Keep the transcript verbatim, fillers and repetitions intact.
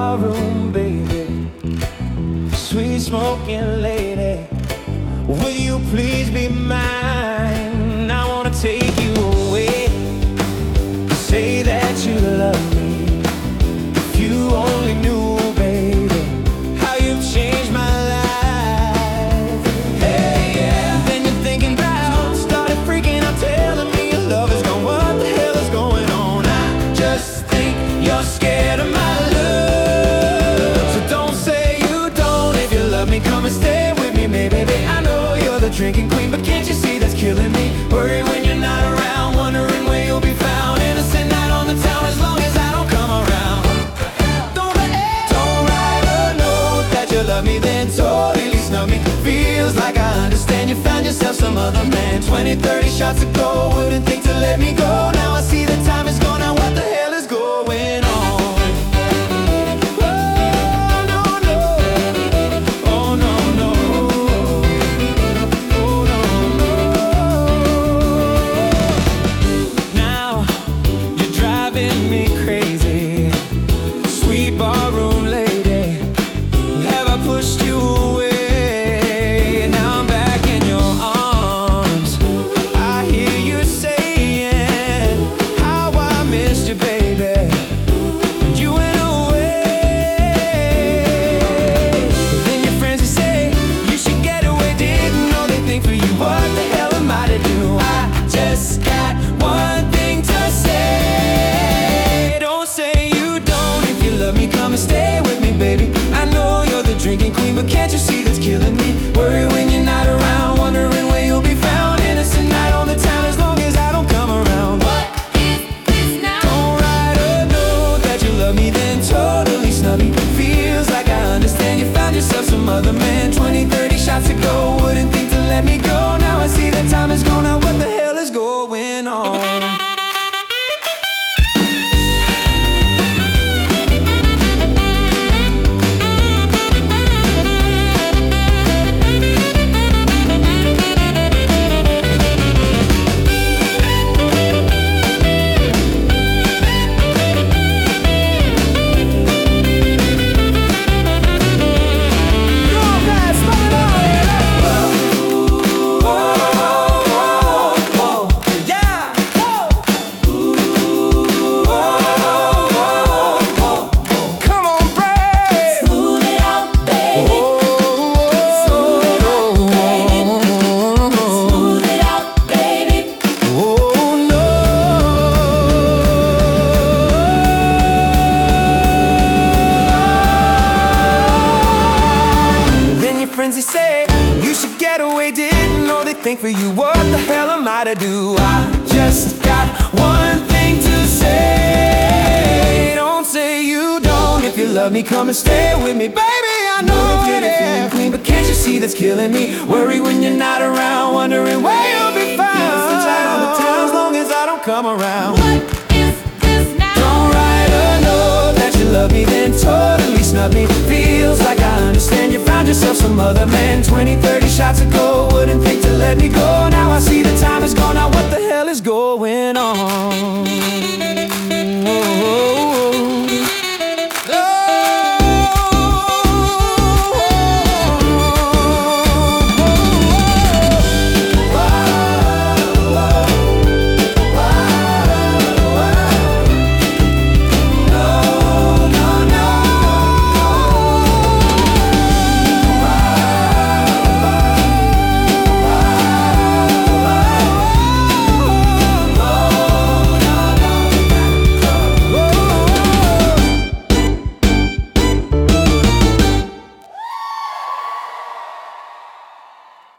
barroom, baby, sweet smoking lady, will you please be mine? I wanna take you away, say that you love me. If you only knew, baby, how you've changed my life. Hey, yeah. Then you're thinking about, started freaking out, telling me your love is gone. What the hell is going on? I just think you're scared of my love. So don't say you don't. If you love me, come and stay with me, baby. I know you're the drinking queen, but can't you see that's killing me? Worry when you're not around, wondering where you'll be found. Innocent night on the town, as long as I don't come around. Don't don't write a note that you love me, then totally snub me. Feels like I understand you found yourself some other man. Twenty, thirty shots ago, wouldn't think to let me go. Now I see the time is gone, now what the hell is going on? Barroom lady, have I pushed you away? Now I'm back in your arms. I hear you saying how I missed you, baby. You went away. Then your friends will say you should get away. Didn't know they think for you. What the hell am I to do? I just got one thing to say. Don't say you don't. If you love me, come and stay with me, baby. I know you're the drinking queen, but can't you see that's killing me? Worry when you're not around, wondering where you'll be found. Innocent night on the town, as long as I don't come around. What is this now? Don't write a note that you love me, then totally snub me. Feels like I understand you found yourself some other man. Twenty, thirty shots ago, wouldn't think to let me go. Now I see that time is gone, now what the hell is going on? They say you should get away, didn't know they think for you. What the hell am I to do? I just got one thing to say. Don't say you don't. If you love me, come and stay with me, baby. I know you're the feeling queen, but can't you see that's killing me? Worry when you're not around, wondering where you'll be found. On the town, as long as I don't come around. What is this now? Don't write a note that you love me, then totally snub me. Feels like I understand you found yourself some other man. Twenty, thirty shots ago, wouldn't think to let me go.